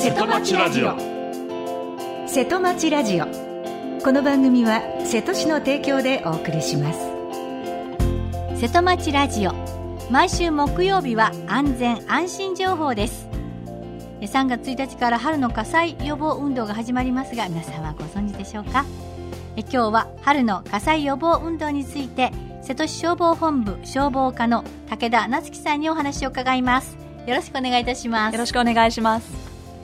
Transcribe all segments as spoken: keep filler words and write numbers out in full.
瀬戸町ラジオ。 瀬戸町ラジオ、この番組は瀬戸市の提供でお送りします。 瀬戸町ラジオ、毎週木曜日は安全安心情報です。さんがつついたちから春の火災予防運動が始まりますが、皆さんはご存知でしょうか。え今日は春の火災予防運動について、瀬戸市消防本部消防課の武田夏樹さんにお話を伺います。よろしくお願いいたします。 よろしくお願いします。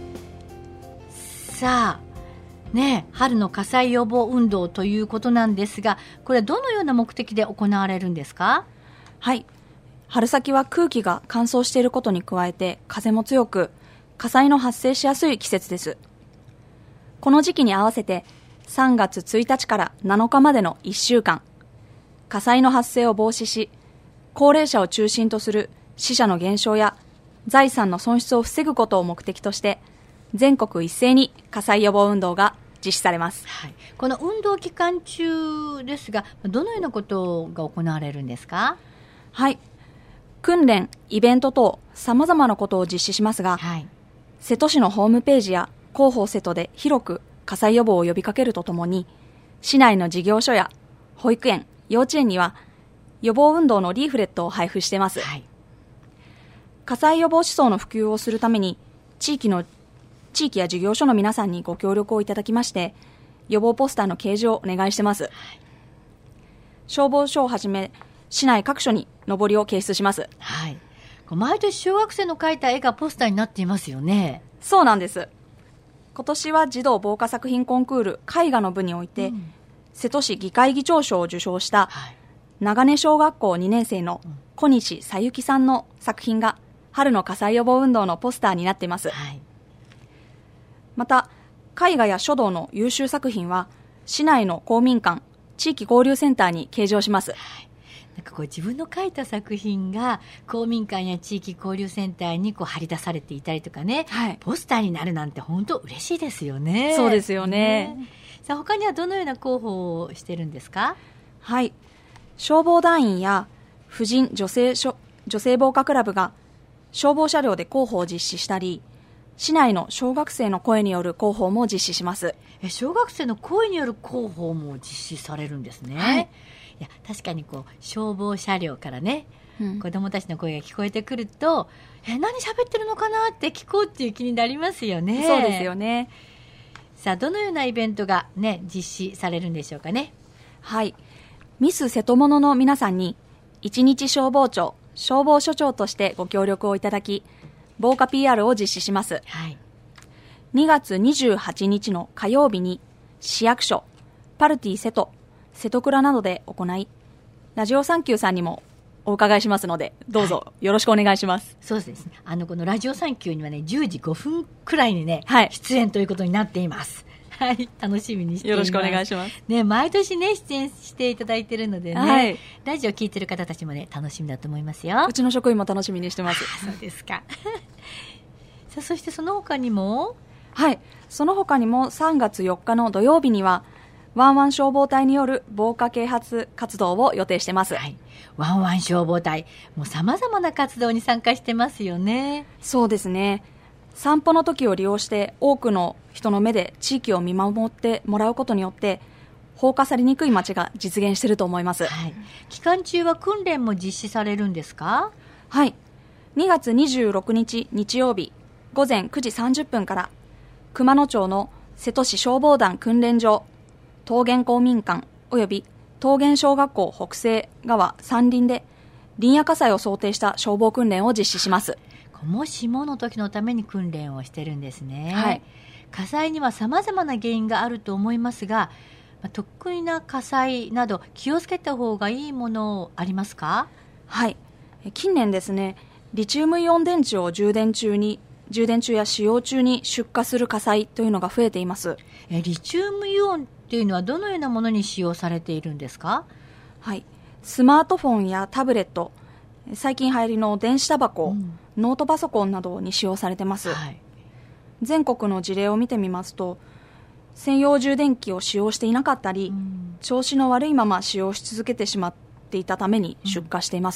さあね、春の火災予防運動ということなんですが、これはどのような目的で行われるんですか？ はい、春先は空気が乾燥していることに加えて風も強く、火災の発生しやすい季節です。この時期に合わせてさんがつついたちからなのかまでのいっしゅうかん、火災の発生を防止し、高齢者を中心とする死者の減少や財産の損失を防ぐことを目的として、全国一斉に火災予防運動が実施されます。 はい、この運動期間中ですが、どのようなことが行われるんですか？ はい、訓練、イベント等様々なことを実施しますが、はい、瀬戸市のホームページや広報瀬戸で広く火災予防を呼びかけるとともに、市内の事業所や保育園、幼稚園には予防運動のリーフレットを配布しています。はい、火災予防思想の普及をするために、地域の地域や事業所の皆さんにご協力をいただきまして、予防ポスターの掲示をお願いしてます。はい、消防署をはじめ市内各所に上りを掲出します。 はい、毎年小学生の描いた絵がポスターになっていますよね。 そうなんです。今年は児童防火作品コンクール絵画の部において、うん、瀬戸市議会議長賞を受賞した、はい、長根小学校にねん生の小西さゆきさんの作品が春の火災予防運動のポスターになっています。はい、また絵画や書道の優秀作品は市内の公民館、地域交流センターに掲示をします。はい、 なんかこう自分の描いた作品が公民館や地域交流センターにこう張り出されていたりとかね、はい、ポスターになるなんて本当嬉しいですよね。 そうですよね。 ね、さあ他にはどのような広報をしてるんですか？ はい、消防団員や婦人女性女性防火クラブが消防車両で広報を実施したり、市内の小学生の声による広報も実施します。 え小学生の声による広報も実施されるんですね。はい、いや確かにこう消防車両からね、うん、子どもたちの声が聞こえてくると、え何喋ってるのかなって聞こうっていう気になりますよね。 そうですよね。 さあどのようなイベントが、ね、実施されるんでしょうかね。 はい、ミス瀬戸物の皆さんに一日消防庁消防署長としてご協力をいただき、防火 ピーアール を実施します。はい、にがつにじゅうはちにちの火曜日に市役所、パルティ瀬戸、瀬戸倉などで行い、ラジオサンキューさんにもお伺いしますので、どうぞよろしくお願いします。 はい、そうですね。あのこのラジオサンキューにはね、じゅうじごふんくらいにね、 はい、 出演ということになっています。はい、楽しみにしています。 よろしくお願いします。 ね、毎年ね出演していただいているのでね、はい、ラジオ聞いてる方たちもね楽しみだと思いますよ。 うちの職員も楽しみにしてます。 そうですか。さあそしてその他にも、 はい、その他にもさんがつよっかの土曜日にはワンワン消防隊による防火啓発活動を予定してます。はい、 ワンワン消防隊、もう様々な活動に参加してますよね。 そうですね。散歩の時を利用して多くの人の目で地域を見守ってもらうことによって、放火されにくい街が実現していると思います。はい、 期間中は訓練も実施されるんですか？ はい、にがつにじゅうろくにち日曜日ごぜんくじさんじゅっぷんから熊野町の瀬戸市消防団訓練場、桃源公民館および桃源小学校北西側山林で林野火災を想定した消防訓練を実施します。 もしもの時のために訓練をしてるんですね。 はい、 火災には様々な原因があると思いますが、得意な火災など気をつけた方がいいものありますか？ はい、近年ですね、リチウムイオン電池を充電中に充電中や使用中に出火する火災というのが増えています。 えリチウムイオンっていうのはどのようなものに使用されているんですか？ はい、スマートフォンやタブレット、最近流行りの電子タバコ、うん、ノートパソコンなどに使用されています。はい、全国の事例を見てみますと、専用充電器を使用していなかったり、うん、調子の悪いまま使用し続けてしまっていたために出火していますね。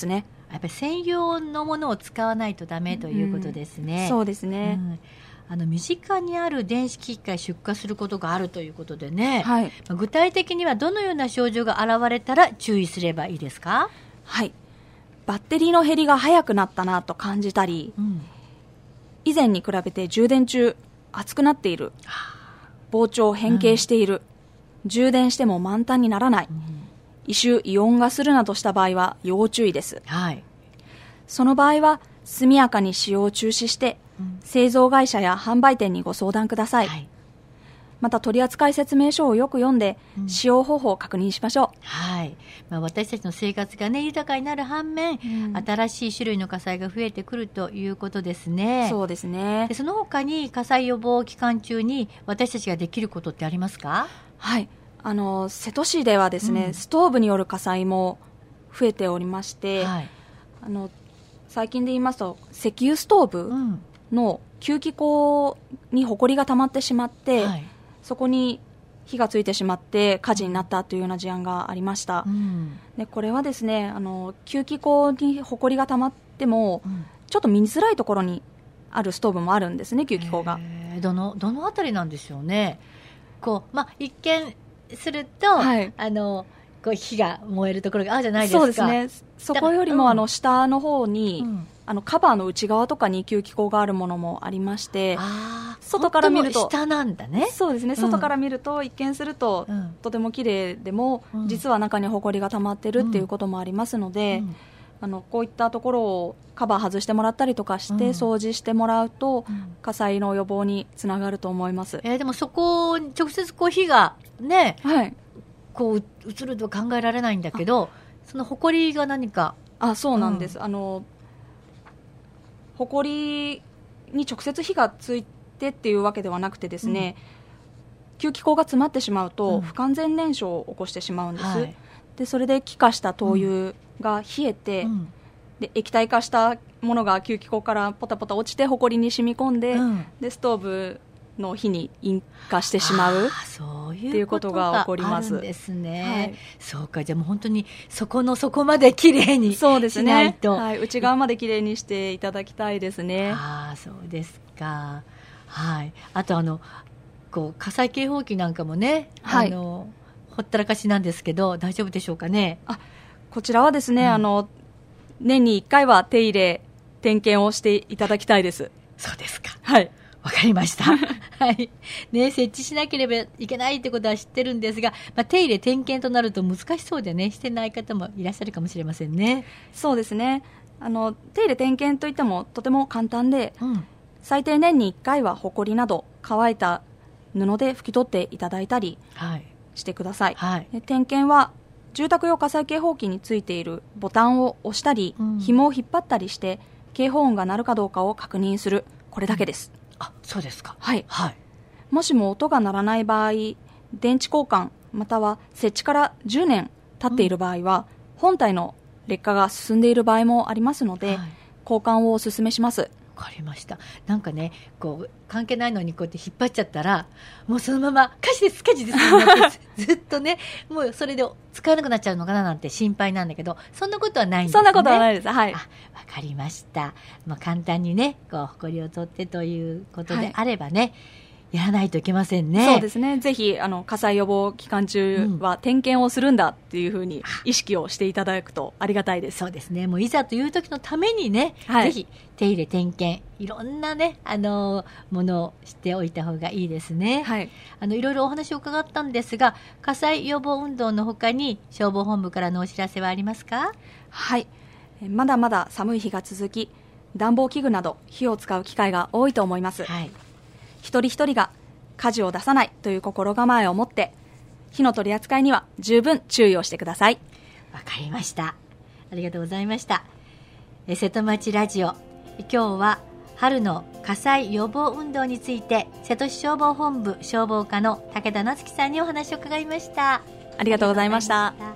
やっぱり専用のものを使わないとダメということですね、 うん、そうですね、 うん、あの身近にある電子機器から出火することがあるということでね、 はい、 具体的にはどのような症状が現れたら注意すればいいですか？ はい、バッテリーの減りが早くなったなと感じたり、うん、以前に比べて充電中熱くなっている、膨張変形している、うん、充電しても満タンにならない、うん、異臭異音がするなどした場合は要注意です、はい、その場合は速やかに使用を中止して、うん、製造会社や販売店にご相談ください、はい、また取扱説明書をよく読んで、うん、使用方法を確認しましょう、はいまあ、私たちの生活が、ね、豊かになる反面、うん、新しい種類の火災が増えてくるということですね。 そうですね。 でその他に火災予防期間中に私たちができることってありますか？ はい、あの瀬戸市ではですね、うん、ストーブによる火災も増えておりまして、はい、あの最近で言いますと石油ストーブの吸気口にほこりが溜まってしまって、はい、そこに火がついてしまって火事になったというような事案がありました、うん、でこれはですね、あの吸気口にほこりが溜まっても、うん、ちょっと見づらいところにあるストーブもあるんですね、吸気口が。 どの、どのあたりなんでしょうね。こう、まあ、一見すると、はい、あのこう火が燃えるところがあるじゃないですか。 そうですね。そこよりも、うん、あの下の方に、うん、あのカバーの内側とかに吸気口があるものもありまして、あ外から見ると下なんだね。 そうですね、外から見ると一見すると、うん、とても綺麗でも、うん、実は中にほこりが溜まってるっていうこともありますので、うん、あのこういったところをカバー外してもらったりとかして掃除してもらうと、うん、火災の予防につながると思います、 えー、でもそこに直接こう火がね、はい、こう映るとは考えられないんだけど、そのほこりが何か。 あ、そうなんです、うん、あのほこりに直接火がついてっていうわけではなくてですね、うん、吸気口が詰まってしまうと、うん、不完全燃焼を起こしてしまうんです、はい、でそれで気化した灯油が冷えて、うん、で液体化したものが吸気口からポタポタ落ちてほこりに染み込んで、うん、でストーブの火に引火してしまうっていうことが起こります。 そういうことがあるんですね、はい、そうか。じゃあもう本当にそこのそこまできれいにしないと。そうですね、 はい、内側まできれいにしていただきたいですね。 ああ、そうですか、はい、あとあのこう火災警報器なんかもね、はい、あのほったらかしなんですけど大丈夫でしょうかね。 あ、こちらはですね、うん、あの年にいっかいは手入れ点検をしていただきたいです。 そうですか、 はい、 わかりました、はいね、設置しなければいけないってことは知ってるんですが、まあ、手入れ点検となると難しそうでね、してない方もいらっしゃるかもしれませんね。 そうですね、あの手入れ点検といってもとても簡単で、うん、最低年にいっかいはほこりなど乾いた布で拭き取っていただいたりしてください、はい、で点検は住宅用火災警報器についているボタンを押したり、うん、紐を引っ張ったりして警報音が鳴るかどうかを確認する、これだけです、うん、 あ、そうですか、 はいはい、もしも音が鳴らない場合、電池交換または設置からじゅうねん経っている場合は、うん、本体の劣化が進んでいる場合もありますので、はい、交換をお勧めします。 わかりました。なんかね、こう関係ないのにこうやって引っ張っちゃったらもうそのまま火事です火事ですってずっとね、もうそれで使えなくなっちゃうのかななんて心配なんだけど、そんなことはないんですね。 そんなことはないです、はい、 あ、わかりました。まあ、簡単にねこうほこりを取ってということであればね、はい、やらないといけませんね。 そうですね、ぜひあの火災予防期間中は点検をするんだっていうふうに意識をしていただくとありがたいです。 そうですね、もういざという時のためにね、はい、ぜひ手入れ点検いろんなねあのものをしておいた方がいいですね、はい、あのいろいろお話を伺ったんですが、火災予防運動の他に消防本部からのお知らせはありますか？ はい、まだまだ寒い日が続き、暖房器具など火を使う機会が多いと思います、はい、一人一人が火事を出さないという心構えを持って火の取り扱いには十分注意をしてください。 わかりました、ありがとうございました。え瀬戸町ラジオ、今日は春の火災予防運動について瀬戸市消防本部消防課の武田夏樹さんにお話を伺いました。 ありがとうございました。